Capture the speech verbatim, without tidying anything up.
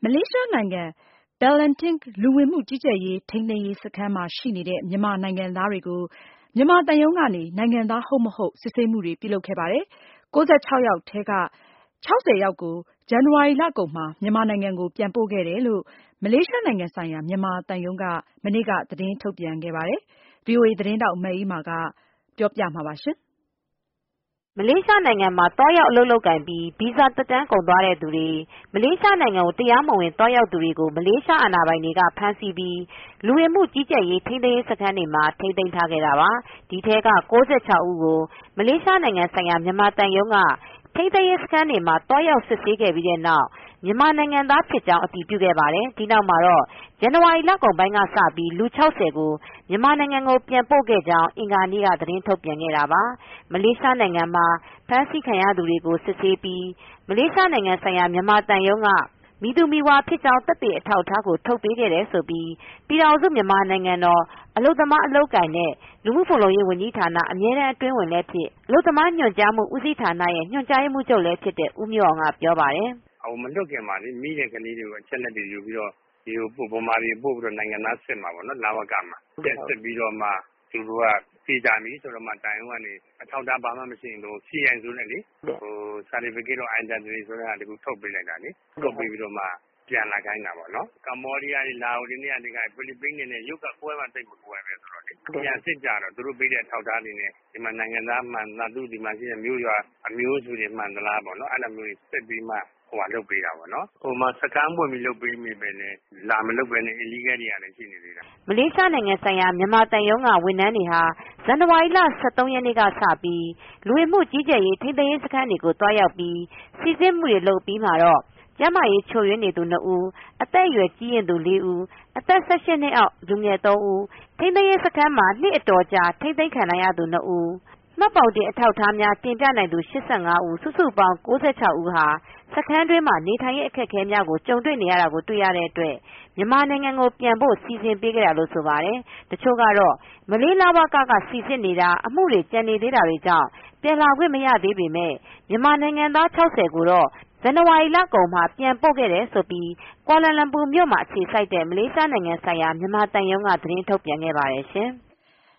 မလေးရှားနိုင်ငံ Ballantyne လူဝင်မှုကြီးကြပ်ရေးထိန်းသိမ်းရေးစခန်းမှာရှိနေတဲ့မြန်မာနိုင်ငံသားတွေကို မြန်မာသံရုံးကနေ နိုင်ငံသားဟုတ်မဟုတ် စစ်ဆေးမှုတွေပြုလုပ်ခဲ့ပါတယ်။ ၉၆ ယောက်ထဲက ၆၀ ယောက်ကို ဇန်နဝါရီလကုန်မှာ မြန်မာနိုင်ငံကိုပြန်ပို့ခဲ့တယ်လို့ မလေးရှားနိုင်ငံဆိုင်ရာ မြန်မာသံရုံးက မနေ့က သတင်းထုတ်ပြန်ခဲ့ပါတယ်။ ဗွီအိုအေသတင်းထောက် မအေးအေးမာက ပြောပြပေးမှာပါ။မလေးရှားနိုင်ငံမှာသွားရောက်အလုပ်လုပ်ကိုင်ပြီး ဗီဇာသက်တမ်းကုန်သွားသူတွေ မလေးရှားနိုင်ငံကိုတရားမဝင်သွားရောက်သူတွေကို မလေးရှားအာဏာပိုင်တွေကဖမ်းဆီးပြီး လူဝင်မှုကြီးကြပ်ရေးထိန်းသိမ်းရေးစခန်းတွေမှာထိန်းသိမ်းထားခဲ့တာပါ။ ဒီထဲက ၉၆ ဦးကို မလေးရှားနိုင်ငံဆိုင်ရာမြန်မာသံရုံးက ထိန်းသိမ်းရေးစခန်းတွေမှာသွားရောက်စစ်ဆေးခဲ့ပြီးတဲ့နောက် မြန်မာနိုင်ငံသားဖြစ်ကြောင်းအတည်ပြုခဲ့ပါတယ်။ ဒီနောက်မှာတော့ ဇန်နဝါရီလကုန်ပိုင်းကစပြီး လူ ၆၀ ကို မြန်မာနိုင်ငံကိုပြန်ပို့ခဲ့ကြောင်း အင်္ဂါနေ့က သတင်းထုတ်ပြန်ခဲ့တာပါ။ မလေးရှားနိုင်ငံမှာဖမ်းဆီးခံရသူတွေကိုစစ်ဆေးပြီး မလေးရှားနိုင်ငံဆိုင်ရာမြန်မာသံရုံးက မည်သူမည်ဝါဖြစ်ကြောင်းသက်သေအထောက်အထားကိုထုတ်ပေးခဲ့တယ်လို့ ပြည်ထောင်စုမြန်မာနိုင်ငံတော်အလုပ်သမားအလုပ်အကိုင်နှင့် လူမူဖူလုံရေးဝန်ကြီးဌာန အမြဲတမ်းအတွင်းဝန်လည်းဖြစ် အလုပ်သမားညွှန်ကြားမှုဦးစီးဌာနရဲ့ညွှန်ကြားရေးမှူးချုပ်လည်းဖြစ်တဲ့ ဦးမျိုးအောင်ကပြောပါတယ်။ "မလွတ်ခင်မှာမိတဲ့ကလေးတွေကိုအချက်အလက်တွေယူပြီးတော့မြန်မာပြည်ပို့ပြီးတော့နိုင်ငံသားစစ်မှာပေါ့နော် လဝကမှာစစ်ပြီးတော့မှသူတို့ကသေချာပြီဆိုတော့မှသံရုံးကနေအထောက်အထားဘာမှမရှိရင်တို့ စီအိုင် ဆိုတဲ့လေ Certificate of Identity ဆိုတဲ့ဟာတခုထုတ်ပေးလိုက်တာလေထုတ်ပေးပြီးတော့မှပြန်လာခိုင်းတာပေါ့နော်ကမ္ဘောဒီးယားတွေလာအိုတွေနဲ့ဖိလစ်ပိန်းတွေနဲ့ရုပ်ကကွဲမှသိပ်မကွဲပဲဆိုတော့လေပြန်စစ်ကြတော့သူတို့ပေးတဲ့အထောက်အထားတွေနဲ့ဒီမှာနိုင်ငံသားမှန်သလားသူဒီမှာရှိတဲ့မျိုးရွာအမျိုးစုတွေမှန်သလားပေါ့နော်အဲ့လိုမျိုးတွေစစ်ပြီးမှဟိုဟာလုပ်ပေးတာပေါ့နော်ဟိုမှာစကမ်းပွင့်ပြီးလုပ်ပေးမိပဲနဲ့လာမလုပ်ပဲနဲ့ illegal တွေကလည်းရှိနေသေးတာမလေးရှားနိုင်ငံဆိုင်ရာမြန်မာသံရုံးကဝန်ထမ်းတွေဟာဇန်နဝါရီလ ၁၃ ရက်နေ့ကစပြီး လူဝင်မှုကြီးကြပ်ရေးထိန်းသိမ်းရေးစခန်းတွေကိုသွားရောက်ပြီးစိစစ်မှုတွေလုပ်ပြီးမှာတော့ကျန်းမာရေးချို့ယွင်းနေသူ နှစ် ဦး အသက်အရွယ်ကြီးရင့်သူ လေးဦး အသက် ၁၈ နှစ်အောက်လူငယ် သုံး ဦး ထိန်းသိမ်းရေးစခန်းမှာနှစ်အတော်ကြာထိန်းသိမ်းခံထားရသူ နှစ် ဦး မှတ်ပုံတင်အထောက်အထားများတင်ပြနိုင်သူ ၈၅ ဦး စုစုပေါင်း ၉၆ ဦးဟာ စခန်းတွင်းမှာနေထိုင်ရေးအခက်အခဲများကိုကြုံနေရတာကိုတွေ့ရတဲ့အတွက်မြန်မာနိုင်ငံကိုပြန်ဖို့စီစဉ်ပေးခဲ့တာလို့ဆိုပါတယ်။ တချို့ကတော့မလေးလဝက ကစိစစ်နေတာအမှုတွေကျန်နေသေးတာကြောင့်ပြန်လာခွင့်မရသေးပေမယ့်မြန်မာနိုင်ငံသား ၆၀ ကိုတော့ဇန်နဝါရီလကုန်မှာပြန်ပို့ခဲ့တယ်လို့ကွာလာလမ်ပူမြို့မှာအခြေစိုက်တဲ့မလေးရှားနိုင်ငံဆိုင်ရာမြန်မာသံရုံးကသတင်းထုတ်ပြန်ခဲ့ပါတယ်ရှင်။